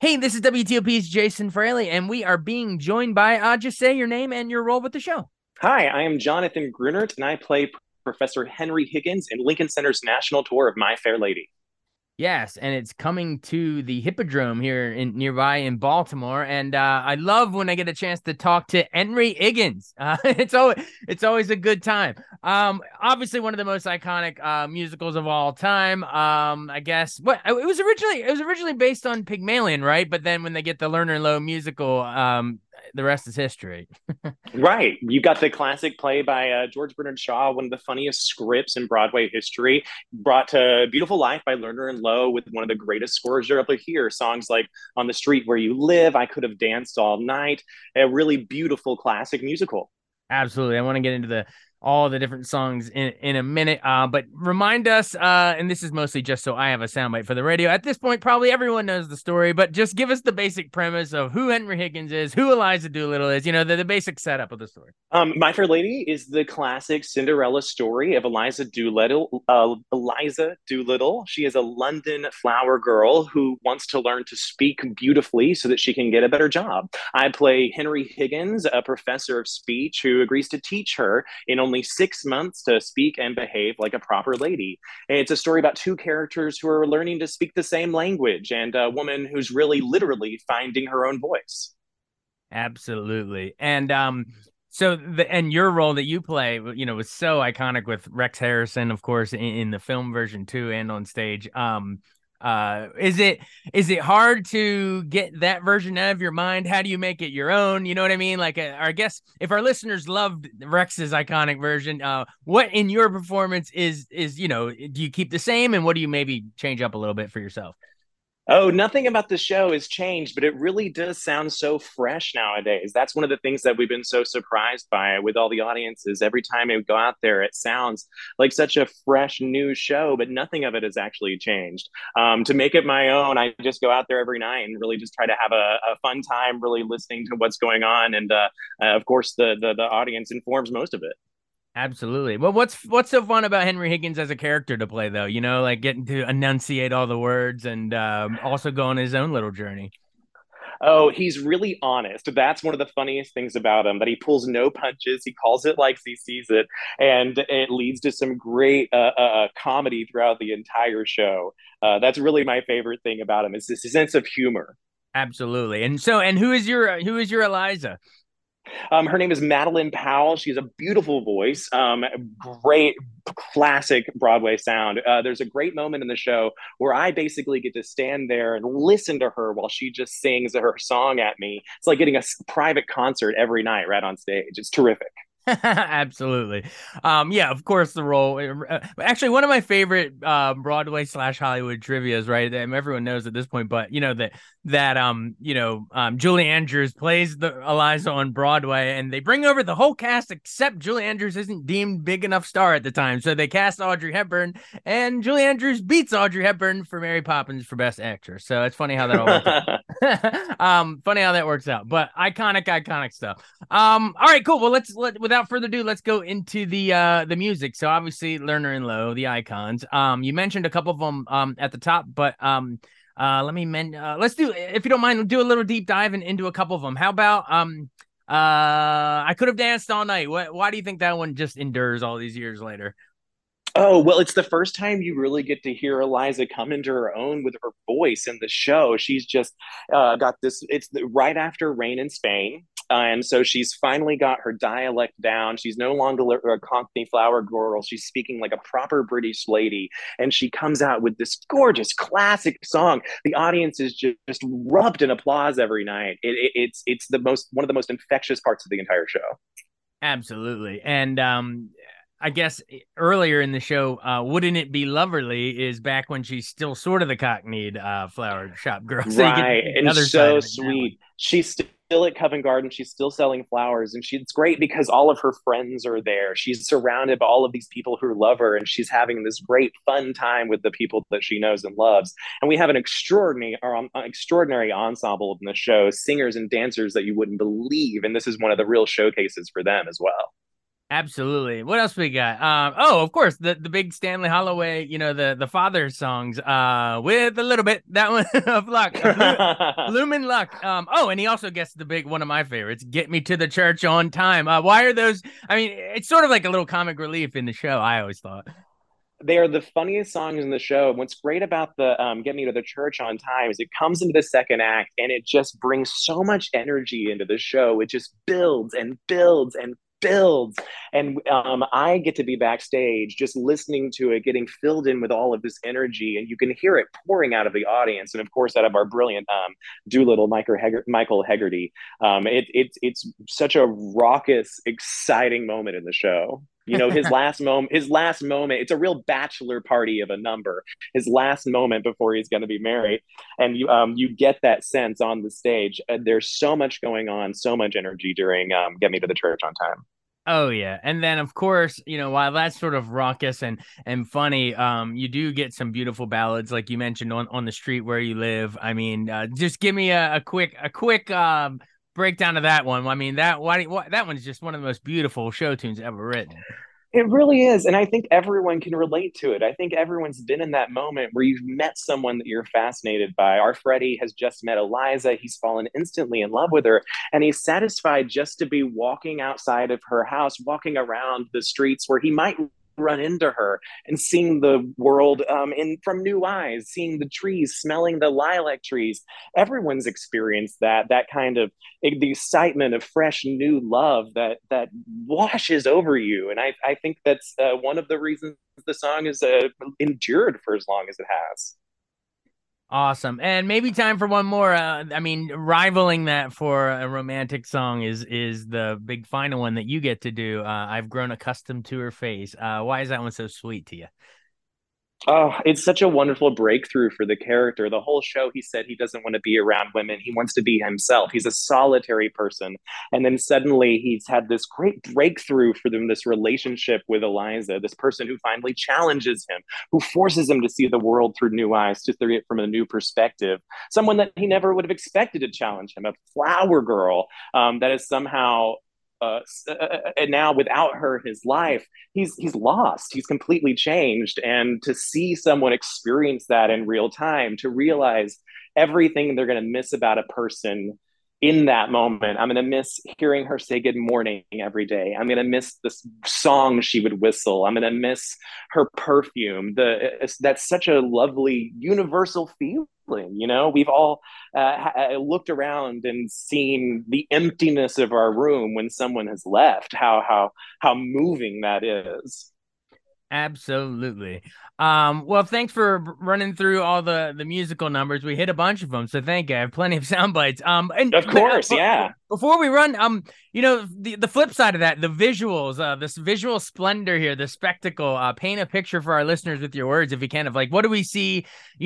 Hey, this is WTOP's Jason Fraley, and we are being joined by, just say your name and your role with the show. Hi, I am Jonathan Grunert, and I play Professor Henry Higgins in Lincoln Center's national tour of My Fair Lady. Yes, and it's coming to the Hippodrome here in nearby in Baltimore, and I love when I get a chance to talk to Henry Higgins. It's always a good time. Obviously one of the most iconic musicals of all time. I guess what it was originally based on Pygmalion, right? But then when they get the Lerner and Loewe musical, the rest is history. Right. You got the classic play by George Bernard Shaw, one of the funniest scripts in Broadway history, brought to beautiful life by Lerner and Loewe with one of the greatest scores you're able to hear. Songs like On the Street Where You Live, I Could Have Danced All Night, a really beautiful classic musical. Absolutely. I want to get into the all the different songs in a minute. But remind us, and this is mostly just so I have a soundbite for the radio. At this point, probably everyone knows the story, but just give us the basic premise of who Henry Higgins is, who Eliza Doolittle is, the basic setup of the story. My Fair Lady is the classic Cinderella story of Eliza Doolittle. Eliza Doolittle. She is a London flower girl who wants to learn to speak beautifully so that she can get a better job. I play Henry Higgins, a professor of speech who agrees to teach her in only 6 months to speak and behave like a proper lady. And it's a story about two characters who are learning to speak the same language and a woman who's really literally finding her own voice. Absolutely. And your role that you play, was so iconic with Rex Harrison, of course, in the film version too, and on stage. Is it hard to get that version out of your mind? How do you make it your own? You know what I mean? Like, I guess if our listeners loved Rex's iconic version, what in your performance is do you keep the same, and what do you maybe change up a little bit for yourself? Oh, nothing about the show has changed, but it really does sound so fresh nowadays. That's one of the things that we've been so surprised by with all the audiences. Every time we go out there, it sounds like such a fresh new show, but nothing of it has actually changed. To make it my own, I just go out there every night and really just try to have a fun time, really listening to what's going on, and of course, the audience informs most of it. Absolutely. Well, what's so fun about Henry Higgins as a character to play, though? Like getting to enunciate all the words and also go on his own little journey. Oh, he's really honest. That's one of the funniest things about him, that he pulls no punches. He calls it like he sees it, and it leads to some great comedy throughout the entire show. That's really my favorite thing about him is this sense of humor. Absolutely. And who is your Eliza? Her name is Madeline Powell. She has a beautiful voice, great classic Broadway sound. There's a great moment in the show where I basically get to stand there and listen to her while she just sings her song at me. It's like getting a private concert every night right on stage. It's terrific. Absolutely. Yeah, of course the role. Actually, one of my favorite Broadway slash Hollywood trivias, right? Everyone knows at this point, but Julie Andrews plays the Eliza on Broadway, and they bring over the whole cast except Julie Andrews isn't deemed big enough star at the time, so they cast Audrey Hepburn, and Julie Andrews beats Audrey Hepburn for Mary Poppins for Best Actress. So it's funny how that all works out. Funny how that works out, but iconic stuff. All right, cool. Well, without further ado, let's go into the music. So obviously, Lerner and Lowe, the icons. You mentioned a couple of them at the top, but let's do, if you don't mind, do a little deep dive into a couple of them. How about I Could Have Danced All Night. Why do you think that one just endures all these years later? Oh, well, it's the first time you really get to hear Eliza come into her own with her voice in the show. She's just got this, right after Rain in Spain. And so she's finally got her dialect down. She's no longer a Cockney flower girl. She's speaking like a proper British lady. And she comes out with this gorgeous classic song. The audience is just rubbed in applause every night. It's one of the most infectious parts of the entire show. Absolutely. And I guess earlier in the show, Wouldn't It Be Loverly is back when she's still sort of the cockneyed flower shop girl. So you get Right. the And other side so of it in that one. sweet. She's still at Covent Garden. She's still selling flowers. And it's great because all of her friends are there. She's surrounded by all of these people who love her. And she's having this great fun time with the people that she knows and loves. And we have an extraordinary ensemble in the show, singers and dancers that you wouldn't believe. And this is one of the real showcases for them as well. Absolutely. What else we got? Oh, of course, the big Stanley Holloway, the father songs, with a little bit that one of luck, blooming luck. Oh, and he also gets the big one of my favorites, "Get Me to the Church on Time." Why are those? I mean, it's sort of like a little comic relief in the show. I always thought. They are the funniest songs in the show. What's great about the Get Me to the Church on Time is it comes into the second act and it just brings so much energy into the show. It just builds and builds and builds. And I get to be backstage just listening to it, getting filled in with all of this energy. And you can hear it pouring out of the audience. And of course, out of our brilliant Doolittle, Michael Hegarty. It's such a raucous, exciting moment in the show. You know, his last moment, it's a real bachelor party of a number. His last moment before he's going to be married. And you get that sense on the stage. There's so much going on, so much energy during Get Me to the Church on Time. Oh yeah, and then of course, while that's sort of raucous and funny, you do get some beautiful ballads like you mentioned on the street where you live. I mean, just give me a quick breakdown of that one. I mean, that one's just one of the most beautiful show tunes ever written. It really is. And I think everyone can relate to it. I think everyone's been in that moment where you've met someone that you're fascinated by. Our Freddie has just met Eliza. He's fallen instantly in love with her. And he's satisfied just to be walking outside of her house, walking around the streets where he might run into her and seeing the world in from new eyes, seeing the trees, smelling the lilac trees. Everyone's experienced that kind of the excitement of fresh new love that washes over you. And I think that's one of the reasons the song is endured for as long as it has. Awesome. And maybe time for one more. I mean, rivaling that for a romantic song is the big final one that you get to do. I've grown accustomed to her face. Why is that one so sweet to you? Oh, it's such a wonderful breakthrough for the character. The whole show, he said he doesn't want to be around women. He wants to be himself. He's a solitary person. And then suddenly he's had this great breakthrough for them, this relationship with Eliza, this person who finally challenges him, who forces him to see the world through new eyes, to see it from a new perspective. Someone that he never would have expected to challenge him, a flower girl that is somehow and now without her in his life, he's lost. He's completely changed. And to see someone experience that in real time, to realize everything they're going to miss about a person in that moment. I'm going to miss hearing her say good morning every day. I'm going to miss the song she would whistle. I'm going to miss her perfume. That's such a lovely universal feeling. You know, we've all looked around and seen the emptiness of our room when someone has left. How moving that is. Absolutely. Well, thanks for running through all the musical numbers. We hit a bunch of them, so thank you. I have plenty of sound bites. And Of course, yeah. before we run, the flip side of that, the visuals, this visual splendor here, the spectacle. Paint a picture for our listeners with your words, if you can, of like what do we see?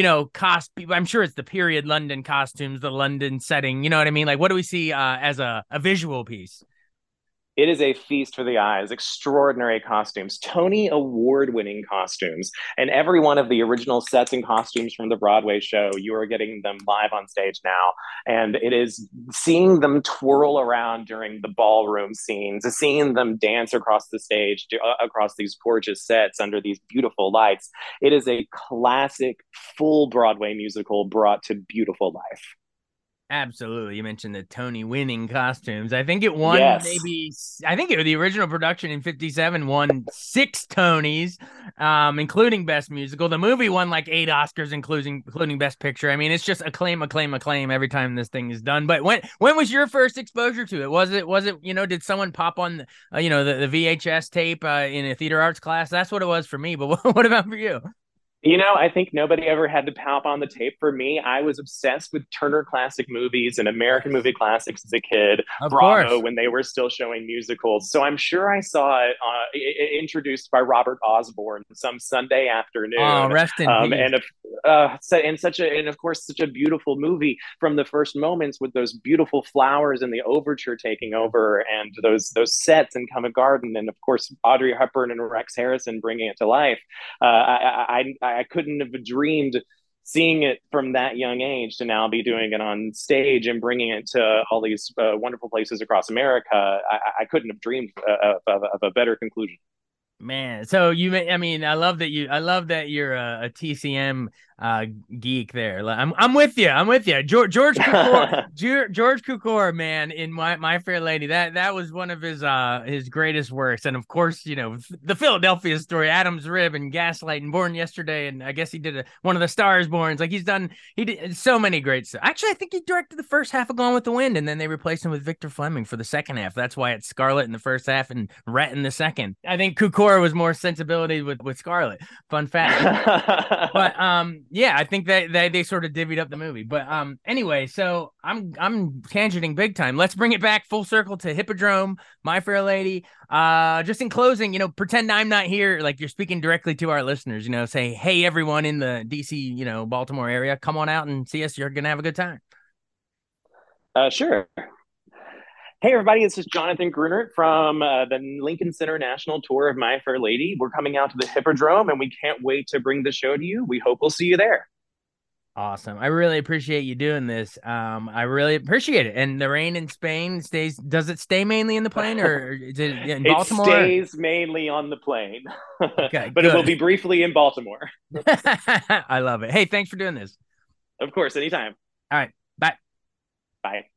I'm sure it's the period London costumes, the London setting. You know what I mean? Like, what do we see as a visual piece? It is a feast for the eyes. Extraordinary costumes, Tony Award winning costumes. And every one of the original sets and costumes from the Broadway show, you are getting them live on stage now. And it is seeing them twirl around during the ballroom scenes, seeing them dance across the stage, across these gorgeous sets under these beautiful lights. It is a classic full Broadway musical brought to beautiful life. Absolutely. You mentioned the Tony winning costumes. I think it won Yes. maybe, I think it was the original production in 57 won 6 Tonys, including Best Musical. The movie won like 8 Oscars, including Best Picture. I mean, it's just acclaim, acclaim, acclaim every time this thing is done. But when was your first exposure to it? Was it, did someone pop on, the VHS tape in a theater arts class? That's what it was for me. But what about for you? You know, I think nobody ever had to pop on the tape for me. I was obsessed with Turner Classic Movies and American Yes, Movie Classics as a kid, of Bravo course. when they were still showing musicals. So I'm sure I saw it introduced by Robert Osborne some Sunday Oh, afternoon. rest in peace. And of course, such a beautiful movie from the first moments with those beautiful flowers and the overture taking over and those sets in Covent Garden. And of course, Audrey Hepburn and Rex Harrison bringing it to life. I couldn't have dreamed seeing it from that young age to now be doing it on stage and bringing it to all these wonderful places across America, I couldn't have dreamed of a better conclusion. Man, so I mean, I love that you're a TCM geek there. I'm with you. I'm with you. George Cukor, George Cukor, man, in My Fair Lady. That was one of his greatest works. And of course, you know, the Philadelphia Story, Adam's Rib and Gaslight and Born Yesterday. And I guess he did one of the Stars Borns. Like he did so many great stuff. Actually, I think he directed the first half of Gone with the Wind, and then they replaced him with Victor Fleming for the second half. That's why it's Scarlet in the first half and Rhett in the second. I think Cukor was more sensibility with Scarlet. Fun fact. But yeah, I think that they sort of divvied up the movie. But anyway, so I'm tangenting big time. Let's bring it back full circle to Hippodrome, My Fair Lady. Just in closing, you know, pretend I'm not here, like you're speaking directly to our listeners, you know, say, hey, everyone in the DC, you know, Baltimore area, come on out and see us. You're gonna have a good time. Sure. Hey, everybody, this is Jonathan Grunert from the Lincoln Center National Tour of My Fair Lady. We're coming out to the Hippodrome, and we can't wait to bring the show to you. We hope we'll see you there. Awesome. I really appreciate you doing this. I really appreciate it. And the rain in Spain does it stay mainly in the plane, or is it in Baltimore? It stays mainly on the plane, okay, but it will be briefly in Baltimore. I love it. Hey, thanks for doing this. Of course, anytime. All right. Bye. Bye.